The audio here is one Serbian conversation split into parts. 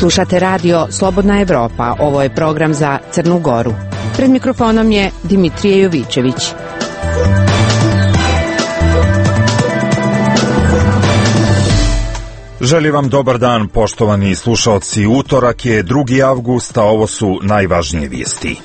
Slušate radio Slobodna Evropa. Ovo je program za Crnu Goru. Pred mikrofonom je Dimitrije Jovićević. Želim vam dobar dan, poštovani slušaoci. Utorak je 2. avgust, a ovo su najvažnije vijesti.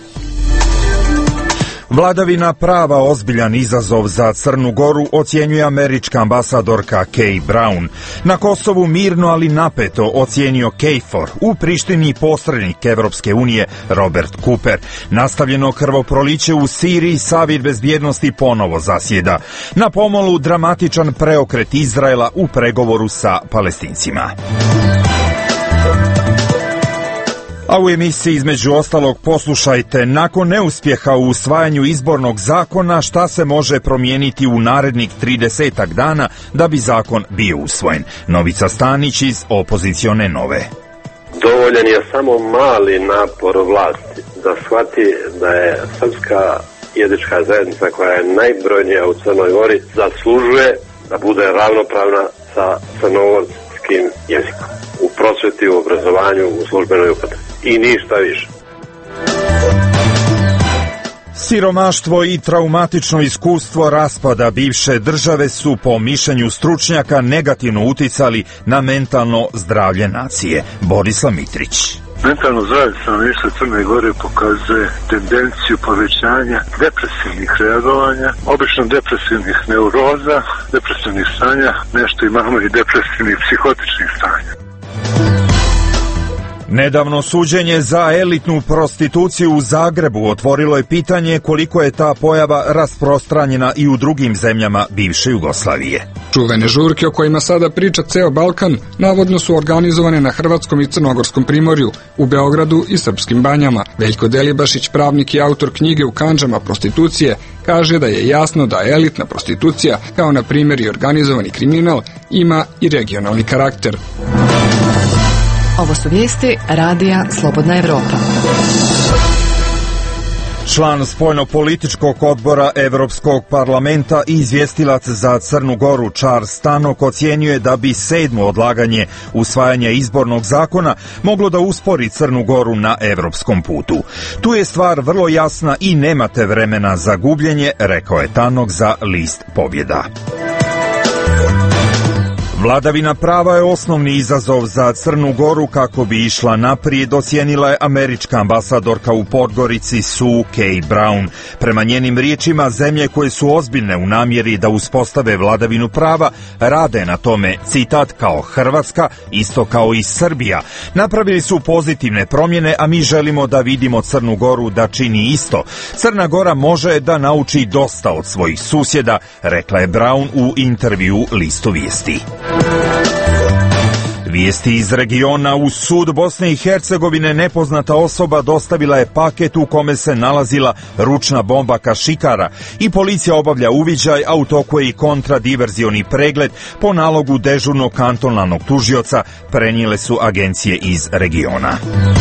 Vladavina prava ozbiljan izazov za Crnu Goru, ocjenjuje američka ambasadorka Kay Brown. Na Kosovu mirno, ali napeto, ocjenio KFOR. U Prištini posrednik Evropske unije Robert Cooper. Nastavljeno krvoproliće u Siriji, Savet bezbjednosti ponovo zasjeda. Na pomolu dramatičan preokret Izraela u pregovoru sa Palestincima. A u emisiji između ostalog poslušajte, nakon neuspjeha u usvajanju izbornog zakona, šta se može promijeniti u narednih 30 dana da bi zakon bio usvojen. Novica Stanić iz opozicione Nove. Dovoljan je samo mali napor vlasti da shvati da je srpska jezička zajednica, koja je najbrojnija u Crnoj Gori, zaslužuje da bude ravnopravna sa crnogorskim jezikom u prosvjeti, u obrazovanju, u službenoj upotrebi. I ništa više. Siromaštvo i traumatično iskustvo raspada bivše države su, po mišljenju stručnjaka, negativno uticali na mentalno zdravlje nacije. Borislav Mitrić. Mentalno zdravlje stanovništva Crne Gore pokazuje tendenciju povećanja depresivnih reagovanja, obično depresivnih neuroza, depresivnih stanja, nešto imamo i depresivnih psihotičnih stanja. Nedavno suđenje za elitnu prostituciju u Zagrebu otvorilo je pitanje koliko je ta pojava rasprostranjena i u drugim zemljama bivše Jugoslavije. Čuvene žurke o kojima sada priča ceo Balkan navodno su organizovane na hrvatskom i crnogorskom primorju, u Beogradu i srpskim banjama. Veljko Delibašić, pravnik i autor knjige U kandžama prostitucije, kaže da je jasno da elitna prostitucija, kao na primjer i organizovani kriminal, ima i regionalni karakter. Ovo su vijesti radija Slobodna Evropa. Član spoljnopolitičkog odbora Evropskog parlamenta i izvjestilac za Crnu Goru Charles Tannock ocjenjuje da bi 7. odlaganje usvajanja izbornog zakona moglo da uspori Crnu Goru na evropskom putu. Tu je stvar vrlo jasna i nemate vremena za gubljenje, rekao je Tannock za list Pobjeda. Vladavina prava je osnovni izazov za Crnu Goru kako bi išla naprijed, ocijenila je američka ambasadorka u Podgorici Sue Kay Brown. Prema njenim riječima, zemlje koje su ozbiljne u namjeri da uspostave vladavinu prava rade na tome, citat, kao Hrvatska, isto kao i Srbija. Napravili su pozitivne promjene, a mi želimo da vidimo Crnu Goru da čini isto. Crna Gora može da nauči dosta od svojih susjeda, rekla je Brown u intervju listu Vijesti. Vijesti iz regiona. U sud Bosne i Hercegovine nepoznata osoba dostavila je paket u kome se nalazila ručna bomba kašikara i policija obavlja uviđaj, a u toku je i kontradiverzioni pregled po nalogu dežurnog kantonalnog tužioca, prenijele su agencije iz regiona.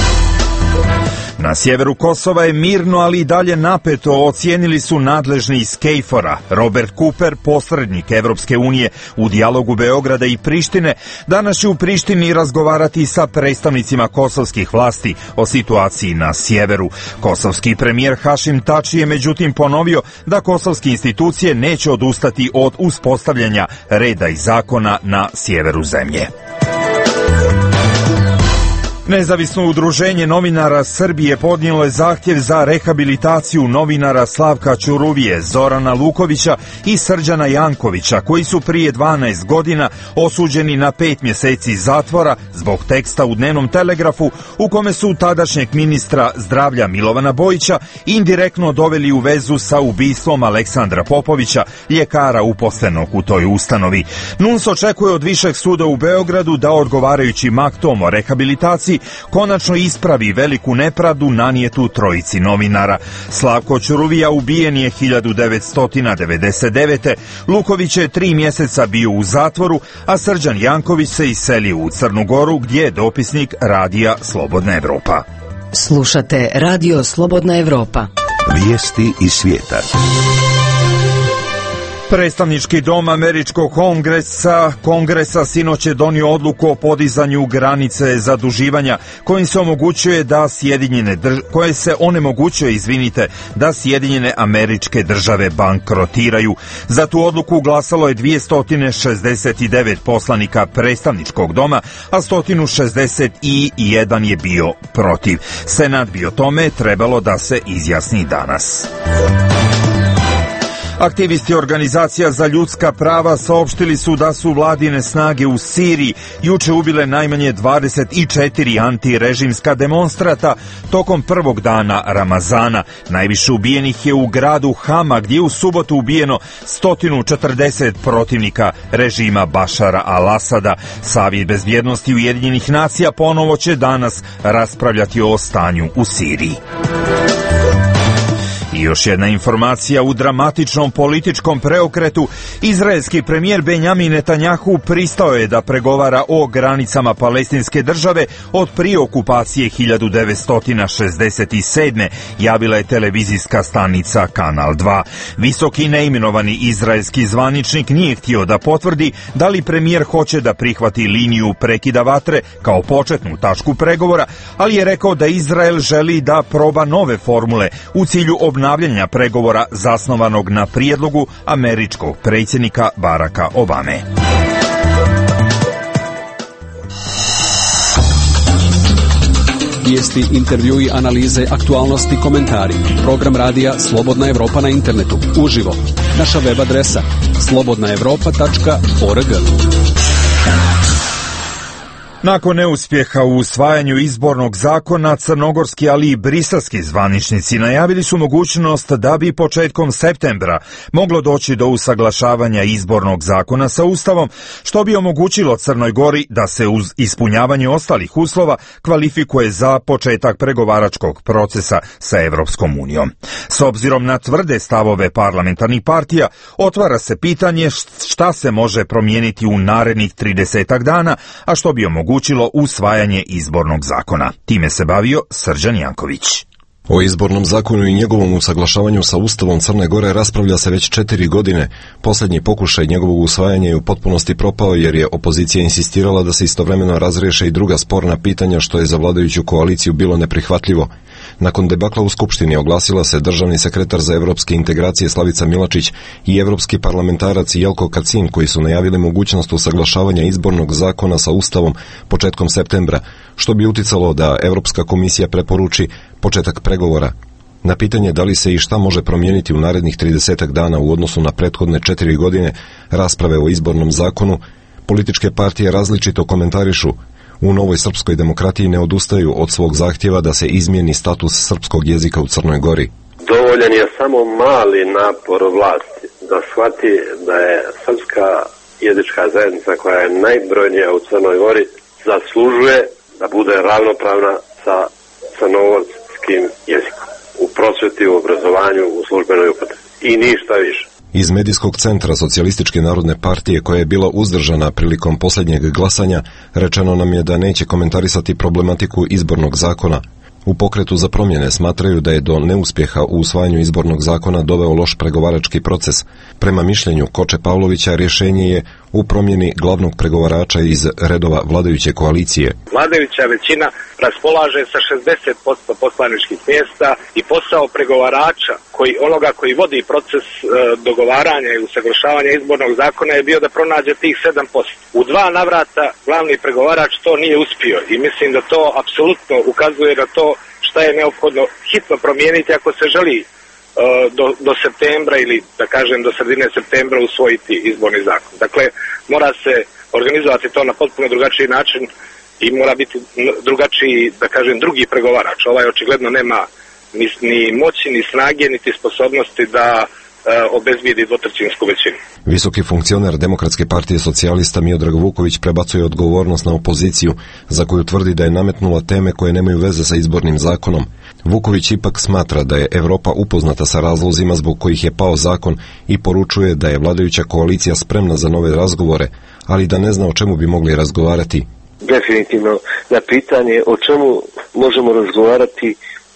Na sjeveru Kosova je mirno, ali i dalje napeto, ocijenili su nadležni iz KFOR-a. Robert Cooper, posrednik Evropske unije u dijalogu Beograda i Prištine, danas će u Prištini razgovarati sa predstavnicima kosovskih vlasti o situaciji na sjeveru. Kosovski premijer Hašim Tači je međutim ponovio da kosovske institucije neće odustati od uspostavljanja reda i zakona na sjeveru zemlje. Nezavisno udruženje novinara Srbije podnijelo je zahtjev za rehabilitaciju novinara Slavka Ćuruvije, Zorana Lukovića i Srđana Jankovića, koji su prije 12 godina osuđeni na 5 mjeseci zatvora zbog teksta u Dnevnom telegrafu u kome su tadašnjeg ministra zdravlja Milovana Bojića indirektno doveli u vezu sa ubistvom Aleksandra Popovića, ljekara uposlenog u toj ustanovi. NUNS očekuje od Višeg suda u Beogradu da odgovarajućim aktom o rehabilitaciji konačno ispravi veliku nepravdu nanijetu trojici novinara. Slavko Ćuruvija ubijen je 1999. Luković je 3 mjeseca bio u zatvoru, a Srđan Janković se iselio u Crnu Goru, gdje je dopisnik radija Slobodna Evropa. Slušate radio Slobodna Evropa. Vijesti iz svijeta. Predstavnički dom Američkog kongresa sinoć je donio odluku o podizanju granice zaduživanja kojim se omogućuje da Sjedinjene Američke Države bankrotiraju. Za tu odluku glasalo je 269 poslanika predstavničkog doma, a 161 je bio protiv. Senat bi o tome trebalo da se izjasni danas. Aktivisti organizacija za ljudska prava saopštili su da su vladine snage u Siriji juče ubile najmanje 24 antirežimska demonstrata tokom prvog dana Ramazana. Najviše ubijenih je u gradu Hama, gdje je u subotu ubijeno 140 protivnika režima Bašara al-Asada. Savjet bezbjednosti Ujedinjenih nacija ponovo će danas raspravljati o stanju u Siriji. I još jedna informacija u dramatičnom političkom preokretu. Izraelski premijer Benjamin Netanjahu pristao je da pregovara o granicama palestinske države od prije okupacije 1967. javila je televizijska stanica Kanal 2. Visoki neimenovani izraelski zvaničnik nije htio da potvrdi da li premijer hoće da prihvati liniju prekida vatre kao početnu tačku pregovora, ali je rekao da Izrael želi da proba nove formule u cilju obnavljanja pregovora zasnovanog na prijedlogu američkog predsjednika Baracka Obame. Vijesti, intervjui, analize, aktualnosti, komentari. Program radija Slobodna Evropa na internetu. Uživo. Naša web adresa slobodnaevropa.org. Nakon neuspjeha u usvajanju izbornog zakona, crnogorski, ali i briselski zvaničnici najavili su mogućnost da bi početkom septembra moglo doći do usaglašavanja izbornog zakona sa Ustavom, što bi omogućilo Crnoj Gori da se uz ispunjavanje ostalih uslova kvalifikuje za početak pregovaračkog procesa sa Evropskom unijom. S obzirom na tvrde stavove parlamentarnih partija, otvara se pitanje šta se može promijeniti u narednih 30 dana, a što bi omogućilo usvajanje izbornog zakona. Time se bavio Srđan Janković. O izbornom zakonu i njegovom usaglašavanju sa Ustavom Crne Gore raspravlja se već 4 godine. Posljednji pokušaj njegovog usvajanja je u potpunosti propao jer je opozicija insistirala da se istovremeno razriješe i druga sporna pitanja, što je za vladajuću koaliciju bilo neprihvatljivo. Nakon debakla u Skupštini oglasila se državni sekretar za evropske integracije Slavica Milačić i evropski parlamentarac Jelko Kacin, koji su najavili mogućnost usaglašavanja izbornog zakona sa Ustavom početkom septembra, što bi uticalo da Evropska komisija preporuči početak pregovora. Na pitanje da li se i šta može promijeniti u narednih 30 dana u odnosu na prethodne 4 godine rasprave o izbornom zakonu, političke partije različito komentarišu. U Novoj srpskoj demokratiji ne odustaju od svog zahtjeva da se izmijeni status srpskog jezika u Crnoj Gori. Dovoljan je samo mali napor vlasti da shvati da je srpska jezička zajednica, koja je najbrojnija u Crnoj Gori, zaslužuje da bude ravnopravna sa crnogorskim jezikom u prosvjeti, u obrazovanju, u službenoj upotrebi i ništa više. Iz medijskog centra Socijalističke narodne partije, koja je bila uzdržana prilikom posljednjeg glasanja, rečeno nam je da neće komentarisati problematiku izbornog zakona. U pokretu za promjene smatraju da je do neuspjeha u usvajanju izbornog zakona doveo loš pregovarački proces. Prema mišljenju Koče Pavlovića, rješenje je u promjeni glavnog pregovarača iz redova vladajuće koalicije. Vladajuća većina raspolaže sa 60% poslaničkih mjesta i posao pregovarača, onoga koji vodi proces dogovaranja i usaglašavanja izbornog zakona, je bio da pronađe tih 7%. U 2 navrata glavni pregovarač to nije uspio i mislim da to apsolutno ukazuje na to šta je neophodno hitno promijeniti ako se želi do septembra ili da kažem do sredine septembra usvojiti izborni zakon. Dakle, mora se organizovati to na potpuno drugačiji način i mora biti drugačiji, da kažem, drugi pregovarač. Ovaj očigledno nema ni moći, ni snage, niti sposobnosti da obezbijedi dvotrećinsku većinu. Visoki funkcioner Demokratske partije socijalista Miodrag Vuković prebacuje odgovornost na opoziciju, za koju tvrdi da je nametnula teme koje nemaju veze sa izbornim zakonom. Vuković ipak smatra da je Evropa upoznata sa razlozima zbog kojih je pao zakon i poručuje da je vladajuća koalicija spremna za nove razgovore, ali da ne zna o čemu bi mogli razgovarati. Definitivno na pitanje o čemu možemo razgovarati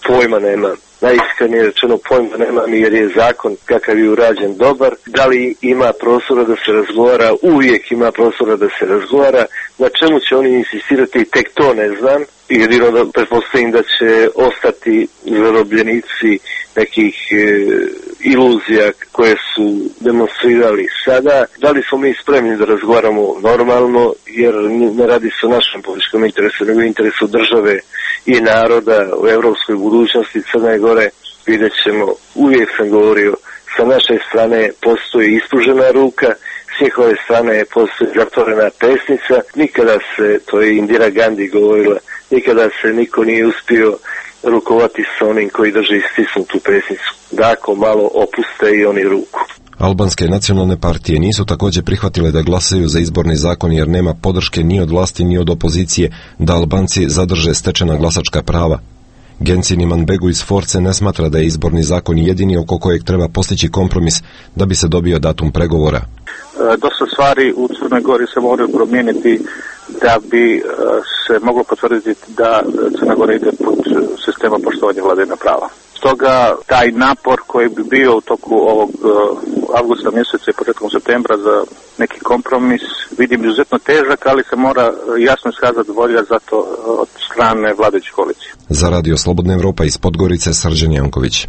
pojma nemam. Najiskrenije rečeno pojma nemam, jer je zakon kakav je urađen dobar. Da li ima prostora da se razgovara? Uvijek ima prostora da se razgovara. Na čemu će oni insistirati, tek to ne znam. Jedino da pretpostavim da će ostati zarobljenici nekih iluzija koje su demonstrirali sada. Da li smo mi spremni da razgovaramo normalno, jer ne radi se o našem političkom interesu, nego interesu države i naroda u evropskoj budućnosti Crne Gore. Vidjet ćemo, uvijek sam govorio, sa naše strane postoji ispružena ruka, s njihove strane postoji zatvorena pesnica. Nikada se, to je Indira Gandhi govorila, nikada se niko nije uspio rukovati sa onim koji drži stisnutu pesnicu. Da ako malo opuste i oni ruku. Albanske nacionalne partije nisu također prihvatile da glasaju za izborni zakon jer nema podrške ni od vlasti ni od opozicije da Albanci zadrže stečena glasačka prava. Gencin Imanbegu iz Force ne smatra da je izborni zakon jedini oko kojeg treba postići kompromis da bi se dobio datum pregovora. Dosta stvari u Crnoj Gori se moraju promijeniti da bi se moglo potvrditi da Crna Gora ide pod sistema poštovanja vladavine prava. Stoga taj napor koji bi bio u toku ovog avgusta mjeseca i početkom septembra za neki kompromis vidim izuzetno težak, ali se mora jasno iskazati volja za to od strane vladajuće koalicije. Za Radio Slobodna Evropa iz Podgorice, Srđan Janković.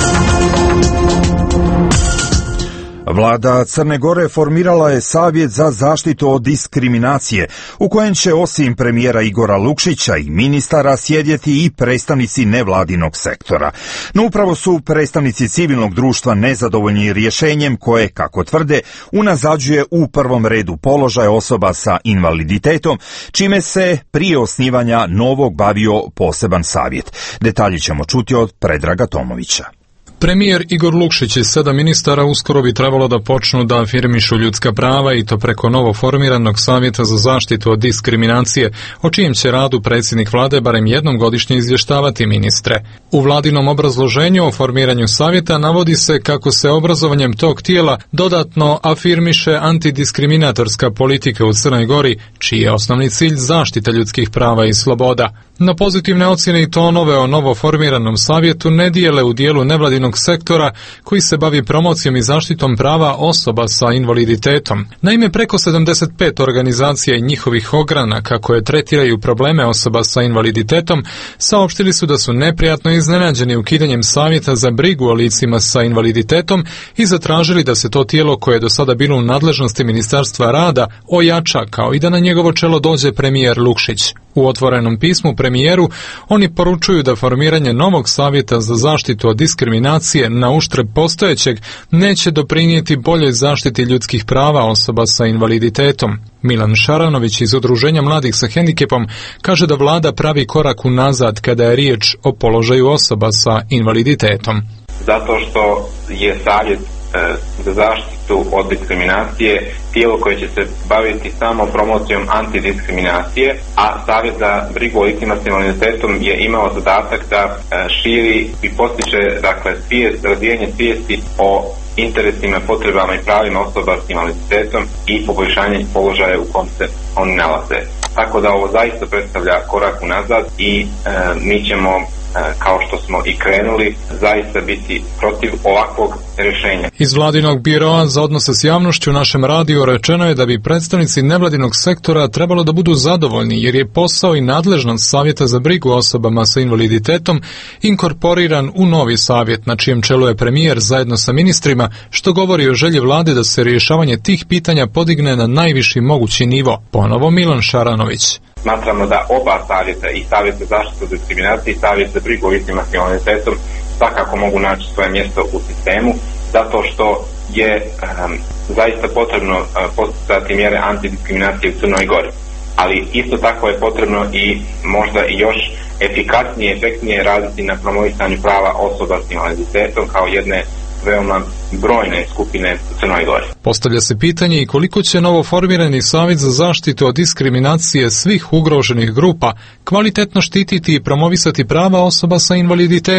Vlada Crne Gore formirala je Savjet za zaštitu od diskriminacije, u kojem će osim premijera Igora Lukšića i ministara sjedjeti i predstavnici nevladinog sektora. No upravo su predstavnici civilnog društva nezadovoljni rješenjem koje, kako tvrde, unazađuje u prvom redu položaj osoba sa invaliditetom, čime se prije osnivanja novog bavio poseban savjet. Detalje ćemo čuti od Predraga Tomovića. Premijer Igor Lukšić i 7 ministara uskoro bi trebalo da počnu da afirmišu ljudska prava i to preko novo formiranog savjeta za zaštitu od diskriminacije, o čijem će radu predsjednik vlade barem jednom godišnje izvještavati ministre. U vladinom obrazloženju o formiranju savjeta navodi se kako se obrazovanjem tog tijela dodatno afirmiše antidiskriminatorska politika u Crnoj Gori, čiji je osnovni cilj zaštita ljudskih prava i sloboda. Na pozitivne ocjene i tonove o novo formiranom savjetu ne dijele u dijelu nevladinog sektora koji se bavi promocijom i zaštitom prava osoba sa invaliditetom. Naime, preko 75 organizacija i njihovih ogranaka koje tretiraju probleme osoba sa invaliditetom saopštili su da su neprijatno iznenađeni ukidanjem savjeta za brigu o licima sa invaliditetom i zatražili da se to tijelo koje je do sada bilo u nadležnosti Ministarstva rada ojača, kao i da na njegovo čelo dođe premijer Lukšić. U otvorenom pismu premijeru oni poručuju da formiranje novog savjeta za zaštitu od diskriminacije na uštrb postojećeg neće doprinijeti boljoj zaštiti ljudskih prava osoba sa invaliditetom. Milan Šaranović iz Udruženja mladih sa hendikepom kaže da vlada pravi korak unazad kada je riječ o položaju osoba sa invaliditetom. Zato što je savjet za zaštitu od diskriminacije tijelo koje će se baviti samo promocijom antidiskriminacije, a Savjet za brigu o licima s invaliditetom je imao zadatak da širi i postiče razvijanje svijesti o interesima, potrebama i pravima osoba s invaliditetom i poboljšanje položaja u kom se oni nalaze. Tako da ovo zaista predstavlja korak unazad i mi ćemo, kao što smo i krenuli, zaista biti protiv ovakvog rješenja. Iz vladinog biroa za odnose s javnošću u našem radiju rečeno je da bi predstavnici nevladinog sektora trebalo da budu zadovoljni jer je posao i nadležnost Savjeta za brigu o osobama sa invaliditetom inkorporiran u novi savjet na čijem čelu je premijer zajedno sa ministrima, što govori o želji vlade da se rješavanje tih pitanja podigne na najviši mogući nivo. Ponovo Milan Šaranović. Smatramo da oba savjeta, i Savjet za zaštitu od diskriminacije i Savjet za brigu o licima s invaliditetom, svakako mogu naći svoje mjesto u sistemu, zato što je zaista potrebno posticati mjere antidiskriminacije u Crnoj Gori. Ali isto tako je potrebno i možda i još efikasnije, efektnije raditi na promovisanju prava osoba s invaliditetom kao jedne veoma brojne skupine u Crnoj Gori. Postavlja se pitanje i koliko će novoformirani Savjet za zaštitu od diskriminacije svih ugroženih grupa kvalitetno štititi i promovisati prava osoba sa invaliditetom.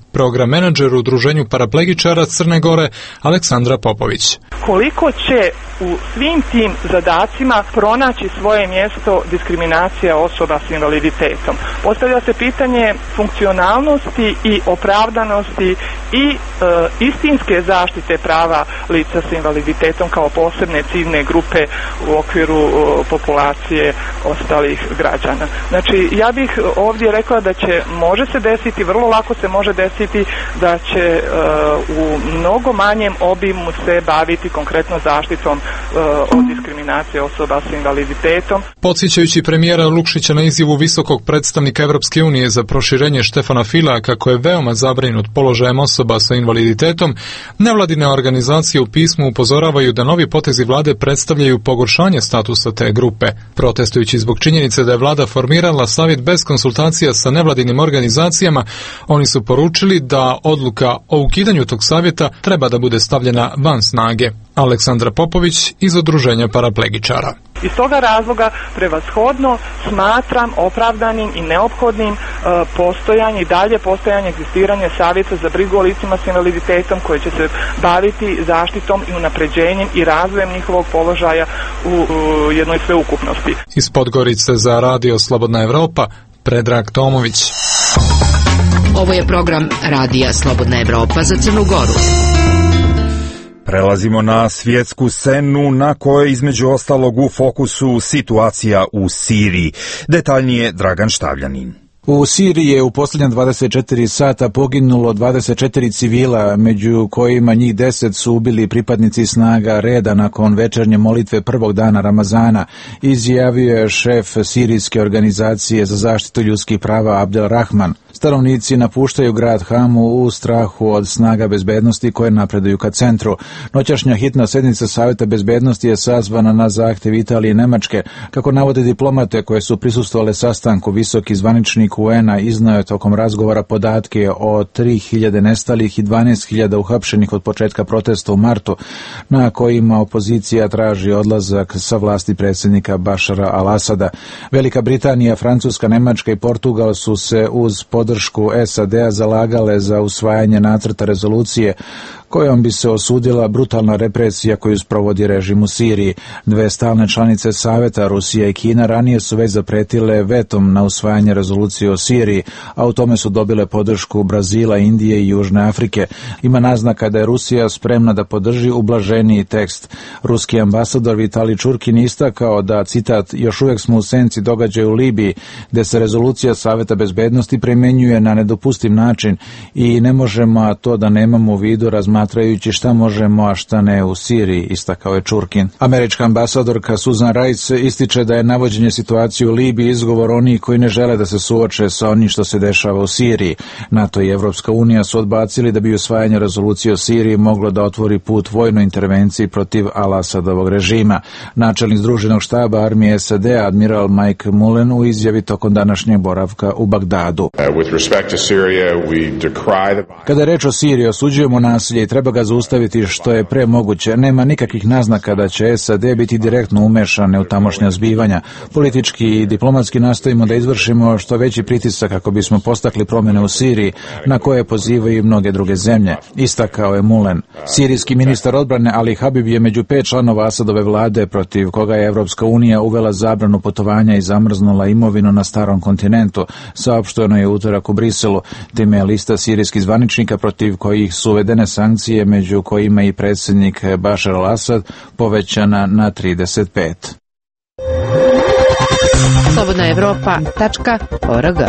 program menadžer u Udruženju paraplegičara Crne Gore Aleksandra Popović. Koliko će u svim tim zadacima pronaći svoje mjesto diskriminacija osoba s invaliditetom? Postavlja se pitanje funkcionalnosti i opravdanosti i istinske zaštite prava lica s invaliditetom kao posebne ciljne grupe u okviru populacije ostalih građana. Znači, ja bih ovdje rekla da može se desiti, vrlo lako se može desiti da će u mnogo manjem obimu se baviti konkretno zaštitom od diskriminacije osoba s invaliditetom. Podsjećajući premijera Lukšića na izjavu visokog predstavnika Evropske unije za proširenje Štefana Fila kako je veoma zabrinut položajem osoba sa invaliditetom, nevladine organizacije u pismu upozoravaju da novi potezi vlade predstavljaju pogoršanje statusa te grupe. Protestujući zbog činjenice da je vlada formirala savjet bez konsultacija sa nevladinim organizacijama, oni su poručili da odluka o ukidanju tog savjeta treba da bude stavljena van snage. Aleksandra Popović iz Udruženja paraplegičara. Iz toga razloga prevashodno smatram opravdanim i neophodnim postojanje i dalje postojanje egzistiranja savjeta za brigu o licima s invaliditetom koji će se baviti zaštitom i unapređenjem i razvojem njihovog položaja u jednoj sveukupnosti. Iz Podgorice za Radio Slobodna Evropa, Predrag Tomović. Ovo je program Radija Slobodna Evropa za Crnu Goru. Prelazimo na svjetsku scenu na kojoj između ostalog u fokusu situacija u Siriji. Detaljnije Dragan Štavljanin. U Siriji je u posljednja 24 sata poginulo 24 civila, među kojima njih 10 su ubili pripadnici snaga reda nakon večernje molitve prvog dana Ramazana, izjavio je šef sirijske organizacije za zaštitu ljudskih prava Abdel Rahman. Stanovnici napuštaju grad Hamu u strahu od snaga bezbednosti koje napreduju ka centru. Noćašnja hitna sjednica Savjeta bezbednosti je sazvana na zahtjev Italije i Nemačke. Kako navode diplomate koje su prisustvovale sastanku, visoki zvaničnik UN-a iznio je tokom razgovora podatke o 3.000 nestalih i 12.000 uhapšenih od početka protesta u martu, na kojima opozicija traži odlazak sa vlasti predsjednika Bašara al-Asada. Velika Britanija, Francuska, Nemačka i Portugal su se uz podršku SAD-a zalagale za usvajanje nacrta rezolucije kojom bi se osudila brutalna represija koju sprovodi režim u Siriji. Dve stalne članice Saveta, Rusija i Kina, ranije su već zapretile vetom na usvajanje rezolucije o Siriji, a u tome su dobile podršku Brazila, Indije i Južne Afrike. Ima naznaka da je Rusija spremna da podrži ublaženiji tekst. Ruski ambasador Vitalij Čurkin istakao da, citat, još uvijek smo u senci događaja u Libiji, gdje se rezolucija Saveta bezbednosti primjenjuje na nedopustiv način i ne možemo to da nemamo u vidu razmatrajući šta možemo, a šta ne u Siriji, istakao je Čurkin. Američka ambasadorka Susan Rice ističe da je navođenje situacije u Libiji izgovor onih koji ne žele da se suoče sa onim što se dešava u Siriji. NATO i Evropska unija su odbacili da bi usvajanje rezolucije o Siriji moglo da otvori put vojnoj intervenciji protiv al-Asadovog režima. Načelnik Združenog štaba armije SAD, admiral Mike Mullen, u izjavi tokom današnjeg boravka u Bagdadu. Kada je reč o Siriji, osuđujemo nasilje i treba ga zaustaviti što je pre moguće. Nema nikakvih naznaka da će SAD biti direktno umešane u tamošnja zbivanja. Politički i diplomatski nastojimo da izvršimo što veći pritisak kako bismo postakli promjene u Siriji, na koje pozivaju i mnoge druge zemlje, istakao je Mullen. Sirijski ministar odbrane Ali Habib je među 5 članova Asadove vlade protiv koga je Evropska unija uvela zabranu putovanja i zamrznula imovinu na starom kontinentu, saopšteno je utorak u Briselu. Time je lista sirijskih zvaničnika protiv kojih su uvedene sankcije, među kojima i predsjednik Bašar al-Asad, povećana na 35. slobodnaevropa.org.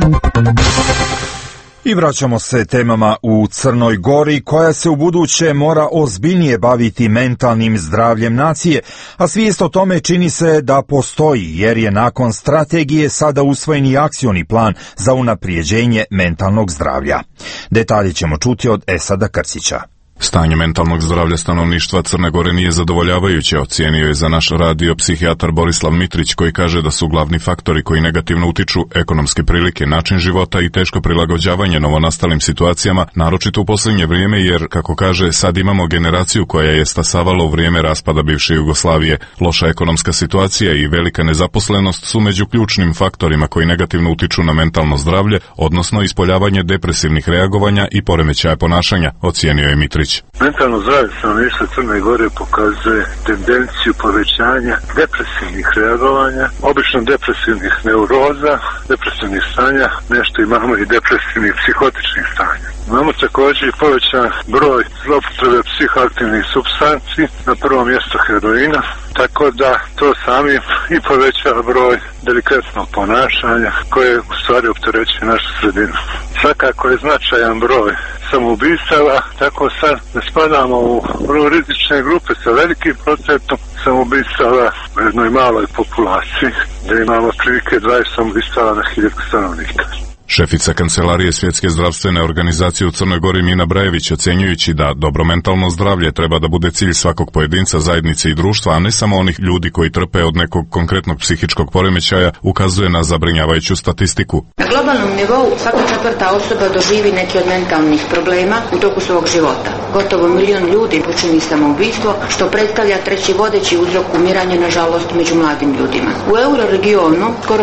I vraćamo se temama u Crnoj Gori, koja se u buduće mora ozbiljnije baviti mentalnim zdravljem nacije, a svijest o tome čini se da postoji, jer je nakon strategije sada usvojen i akcioni plan za unaprijeđenje mentalnog zdravlja. Detalje ćemo čuti od Esada Krsića. Stanje mentalnog zdravlja stanovništva Crne Gore nije zadovoljavajuće, ocijenio je za naš radio psihijatar Borislav Mitrić, koji kaže da su glavni faktori koji negativno utiču ekonomske prilike, način života i teško prilagođavanje novonastalim situacijama, naročito u posljednje vrijeme, jer, kako kaže, sad imamo generaciju koja je stasavala u vrijeme raspada bivše Jugoslavije. Loša ekonomska situacija i velika nezaposlenost su među ključnim faktorima koji negativno utiču na mentalno zdravlje, odnosno ispoljavanje depresivnih reagovanja i poremećaja ponašanja, ocijenio je Mitrić. Mentalno zdravlje stanovništva Crne Gore pokazuje tendenciju povećanja depresivnih reagovanja, obično depresivnih neuroza, depresivnih stanja, nešto imamo i depresivnih psihotičnih stanja. Imamo također i povećan broj zloupotrebe psihoaktivnih supstanci, na prvom mjestu heroina, tako da to sami i povećava broj delikatnog ponašanja koje u stvari opterećuje našu sredinu. Svakako je značajan broj samoubistava, tako sad ne spadamo u vrlo rizične grupe sa velikim procentom samoubistava u jednoj maloj populaciji, gdje imamo otprilike 20 samoubistava na 1000 stanovnika. Šefica Kancelarije Svjetske zdravstvene organizacije u Crnoj Gori Mina Brajević, ocjenjujući da dobro mentalno zdravlje treba da bude cilj svakog pojedinca, zajednice i društva, a ne samo onih ljudi koji trpe od nekog konkretnog psihičkog poremećaja, ukazuje na zabrinjavajuću statistiku. Na globalnom nivou svaka 4. osoba doživi neki od mentalnih problema u toku svog života. Gotovo 1 milion ljudi počini samoubistvo, što predstavlja 3. vodeći uzrok umiranja, nažalost, među mladim ljudima. U euroregionu skoro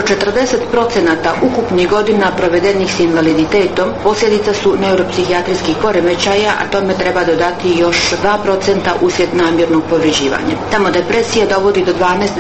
40% ukupnih godina provedenih s invaliditetom posljedica su neuropsihijatrijskih poremećaja, a tome treba dodati još 2% uslijed namjernog povređivanja. Tamo depresija dovodi do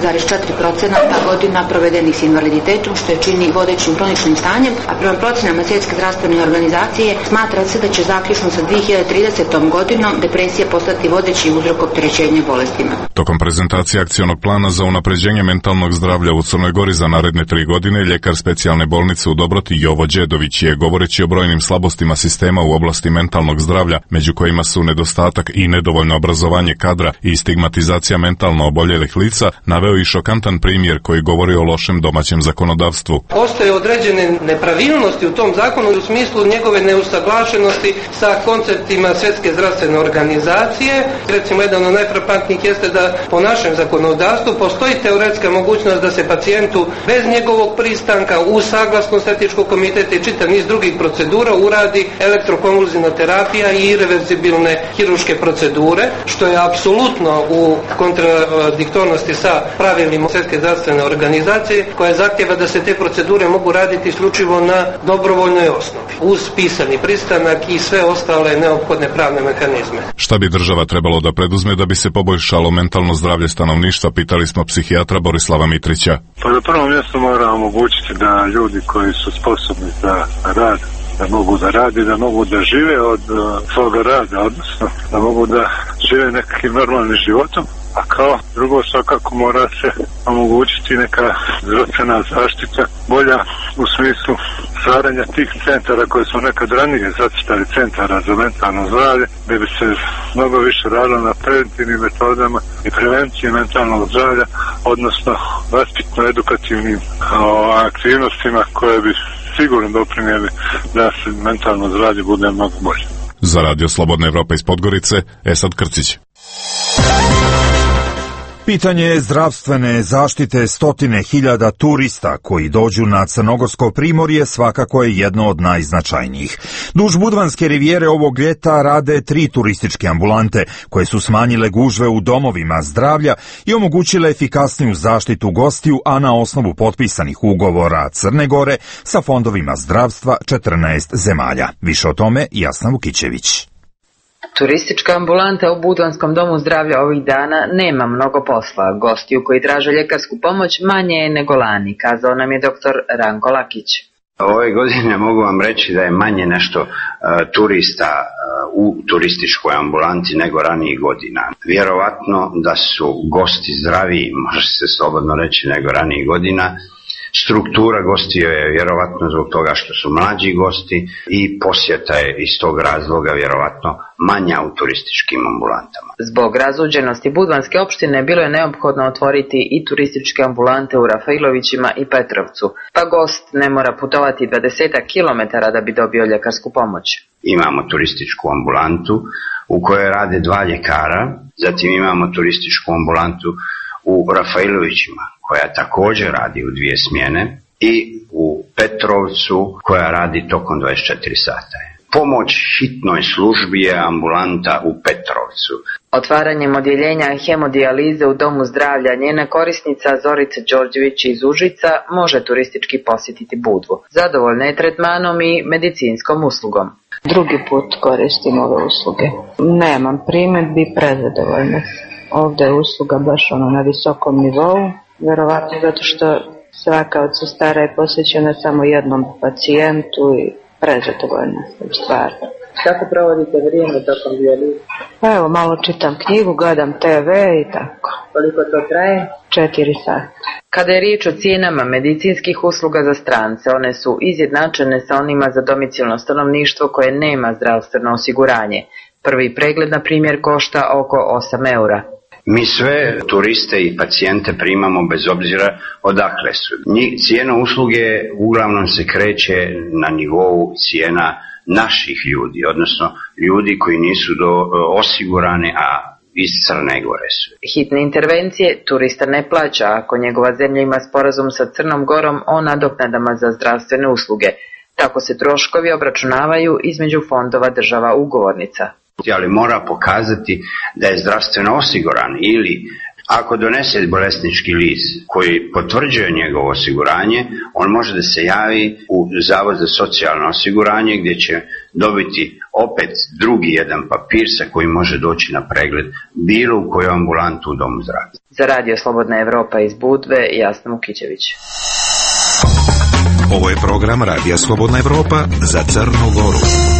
12,4% godina provedenih s invaliditetom, što je čini vodećim kroničnim stanjem, a prema procjenama Svjetske zdravstvene organizacije smatra se da će zaključno sa 2030. godinom depresija postati vodeći uzrok opterećenja bolestima. Tokom prezentacije akcionog plana za unapređenje mentalnog zdravlja u Crnoj Gori za naredne 3 godine, ljekar specijalne bolnice u Dobroti Jovo Đedović je, govoreći o brojnim slabostima sistema u oblasti mentalnog zdravlja, među kojima su nedostatak i nedovoljno obrazovanje kadra i stigmatizacija mentalno oboljelih lica, naveo i šokantan primjer koji govori o lošem domaćem zakonodavstvu. Postoje određene nepravilnosti u tom zakonu u smislu njegove neusaglašenosti sa konceptima Svjetske zdravstvene organizacije. Recimo, jedan od najfrapantnijih jeste da po našem zakonodavstvu postoji teoretska mogućnost da se pacijentu bez njegovog pristanka uz saglasnost etičkog komiteta i čitav niz drugih procedura uradi elektrokonvulzivna terapija i irreverzibilne hirurške procedure, što je apsolutno u kontradiktornosti sa pravilima Svjetske zdravstvene organizacije, koja zahtjeva da se te procedure mogu raditi isključivo na dobrovoljnoj osnovi, uz pisani pristanak i sve ostale neophodne pravne mehanizme. Šta bi država trebalo da preduzme da bi se poboljšalo mentalno zdravlje stanovništva, pitali smo psihijatra Borislava Mitrića. Pa na prvom mjestu mora omogućiti da ljudi koji su sposobni za rad, da mogu da radi, da mogu da žive od svoga rada, odnosno da mogu da žive nekakvim normalnim životom, a kao drugo svakako mora se omogućiti neka zdravstvena zaštita bolja u smislu stvaranja tih centara koje su nekad ranije zacrtali, centara za mentalno zdravlje, gdje bi se mnogo više radilo na preventivnim metodama i prevenciji mentalnog zdravlja, odnosno vaspitno-edukativnim aktivnostima koje bi sigurno doprinijeli da se mentalno zdravlje bude mnogo bolje. Za Radio Slobodna Evropa iz Podgorice, Esad Krcić. Pitanje zdravstvene zaštite 100.000 turista koji dođu na Crnogorsko primorje svakako je jedno od najznačajnijih. Duž Budvanske rivijere ovog ljeta rade 3 turističke ambulante koje su smanjile gužve u domovima zdravlja i omogućile efikasniju zaštitu gostiju, a na osnovu potpisanih ugovora Crne Gore sa fondovima zdravstva 14 zemalja. Više o tome Jasna Vukićević. Turistička ambulanta u Budvanskom domu zdravlja ovih dana nema mnogo posla. Gostiju koji traže ljekarsku pomoć manje je nego lani, kazao nam je doktor Ranko Lakić. Ove godine mogu vam reći da je manje nešto turista u turističkoj ambulanti nego ranijih godina. Vjerovatno da su gosti zdraviji, može se slobodno reći, nego ranijih godina. struktura gostiju je vjerovatno zbog toga što su mlađi gosti i posjeta je iz tog razloga vjerovatno manja u turističkim ambulantama. Zbog razuđenosti Budvanske opštine bilo je neophodno otvoriti i turističke ambulante u Rafailovićima i Petrovcu, pa gost ne mora putovati 20 km da bi dobio ljekarsku pomoć. Imamo turističku ambulantu u kojoj rade 2 ljekara, zatim imamo turističku ambulantu u Rafailovićima koja također radi u 2 smjene i u Petrovcu koja radi tokom 24 sata. Pomoć hitnoj službi je ambulanta u Petrovcu. Otvaranjem odjeljenja hemodijalize u Domu zdravlja njena korisnica Zorica Đorđević iz Užica može turistički posjetiti Budvu. Zadovoljna je tretmanom i medicinskom uslugom. Drugi put koristim ove usluge. Nemam primjedbi, prezadovoljna. Ovdje je usluga baš na visokom nivou, vjerovatno zato što svaka od sestara je posvećena samo jednom pacijentu i prezadovoljna stvarno. Kako provodite vrijeme tokom dijalize? Pa evo, malo čitam knjigu, gledam TV i tako. Koliko to traje? 4 sata. Kada je riječ o cijenama medicinskih usluga za strance, one su izjednačene sa onima za domicilno stanovništvo koje nema zdravstveno osiguranje. Prvi pregled, na primjer, košta oko 8 eura. Mi sve turiste i pacijente primamo bez obzira odakle su. Cijena usluge uglavnom se kreće na nivou cijena naših ljudi, odnosno ljudi koji nisu osigurani, a iz Crne Gore su. Hitne intervencije turista ne plaća ako njegova zemlja ima sporazum sa Crnom Gorom o nadoknadama za zdravstvene usluge. Tako se troškovi obračunavaju između fondova država ugovornica. Ali mora pokazati da je zdravstveno osiguran ili ako donese bolesnički list koji potvrđuje njegovo osiguranje, on može da se javi u Zavod za socijalno osiguranje gdje će dobiti opet drugi jedan papir sa kojim može doći na pregled bilo u koju ambulantu u Domu zdravlja. Za Radio Slobodna Evropa iz Budve, Jasna Mukićević. Ovo je program Radija Slobodna Evropa za Crnu Goru.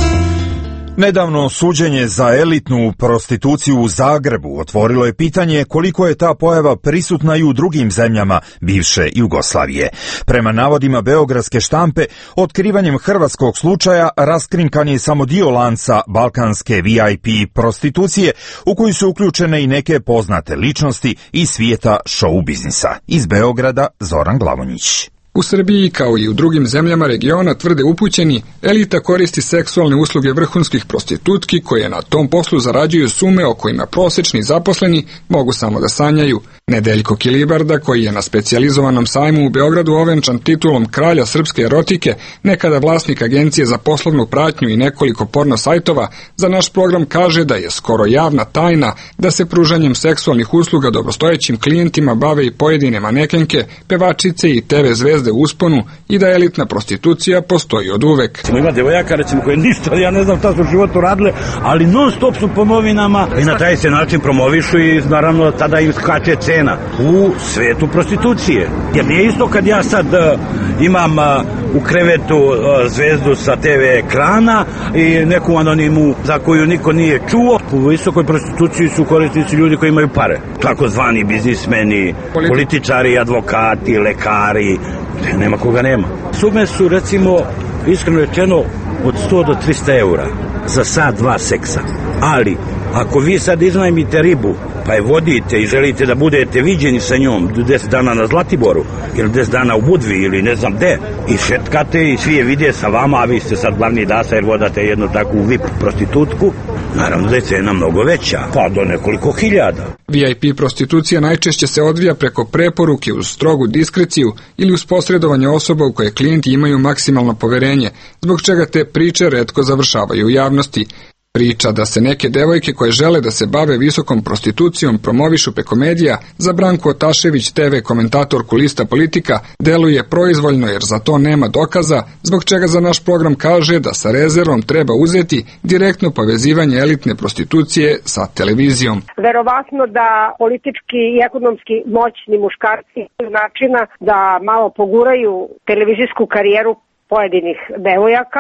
Nedavno suđenje za elitnu prostituciju u Zagrebu otvorilo je pitanje koliko je ta pojava prisutna i u drugim zemljama bivše Jugoslavije. Prema navodima beogradske štampe, otkrivanjem hrvatskog slučaja raskrinkan je samo dio lanca balkanske VIP prostitucije u koju su uključene i neke poznate ličnosti iz svijeta show biznisa. Iz Beograda Zoran Glavonjić. U Srbiji, kao i u drugim zemljama regiona, tvrde upućeni, elita koristi seksualne usluge vrhunskih prostitutki koje na tom poslu zarađuju sume o kojima prosječni zaposleni mogu samo da sanjaju. Nedeljko Kilibarda, koji je na specijalizovanom sajmu u Beogradu ovenčan titulom kralja srpske erotike, nekada vlasnik agencije za poslovnu pratnju i nekoliko porno sajtova, za naš program kaže da je skoro javna tajna da se pružanjem seksualnih usluga dobrostojećim klijentima bave i pojedine manekenke, pevačice i TV zvezde u usponu i da elitna prostitucija postoji od uvek. Ima devojaka, recimo, koje ništa, ja ne znam šta su u životu radile, ali non stop su po novinama i na taj se način promovišu i naravno tada im skače cena u svetu prostitucije. Jer nije isto kad ja sad imam u krevetu zvezdu sa TV ekrana i neku anonimu za koju niko nije čuo. U visokoj prostituciji su korisnici ljudi koji imaju pare. Takozvani biznismeni, političari, advokati, lekari, nema koga nema. Sume su, recimo, iskreno rečeno, od 100 do 300 eura za sat, 2 seksa. Ali, ako vi sad iznajmite ribu, pa je vodite i želite da budete viđeni sa njom 10 dana na Zlatiboru ili 10 dana u Budvi ili ne znam gde i šetkate i svi je vide sa vama, a vi ste sad glavni dasa jer vodate jednu takvu VIP prostitutku, naravno da je cena mnogo veća, pa do nekoliko hiljada. VIP prostitucija najčešće se odvija preko preporuke uz strogu diskreciju ili uz posredovanje osoba u koje klijenti imaju maksimalno poverenje, zbog čega te priče retko završavaju u javnosti. Priča da se neke devojke koje žele da se bave visokom prostitucijom promovišu preko medija, za Branku Otašević, TV komentatorku Lista Politika, deluje proizvoljno jer za to nema dokaza, zbog čega za naš program kaže da sa rezervom treba uzeti direktno povezivanje elitne prostitucije sa televizijom. Verovatno da politički i ekonomski moćni muškarci imaju načina da malo poguraju televizijsku karijeru pojedinih devojaka,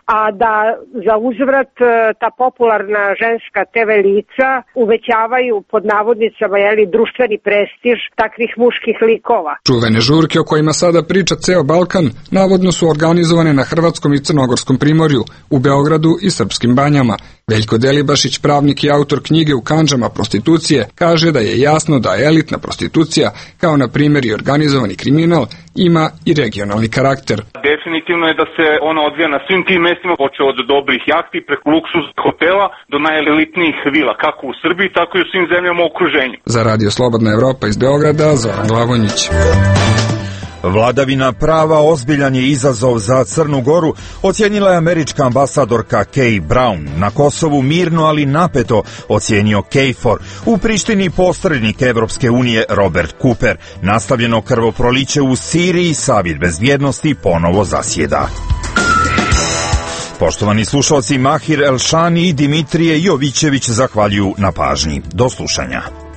a da za uzvrat ta popularna ženska TV lica uvećavaju pod navodnicama društveni prestiž takvih muških likova. Čuvene žurke o kojima sada priča ceo Balkan navodno su organizovane na hrvatskom i crnogorskom primorju, u Beogradu i srpskim banjama. Veljko Delibašić, pravnik i autor knjige U kandžama prostitucije, kaže da je jasno da elitna prostitucija, kao na primjer i organizovani kriminal, ima i regionalni karakter. Definitivno je da se ona odvija na svim tim mestima, počeo od dobrih jahti, preko luksuznih hotela do najelitnijih vila, kako u Srbiji, tako i u svim zemljama u okruženju. Za Radio Slobodna Evropa iz Beograda, Zoran Glavonjić. Vladavina prava ozbiljan je izazov za Crnu Goru, ocijenila je američka ambasadorka Kay Brown. Na Kosovu mirno, ali napeto, ocijenio KFOR. U Prištini posrednik Evropske unije Robert Cooper. Nastavljeno krvoproliće u Siriji, Savet bezbjednosti ponovo zasjeda. Poštovani slušalci, Mahir Elšani i Dimitrije Jovićević zahvaljuju na pažnji. Do slušanja.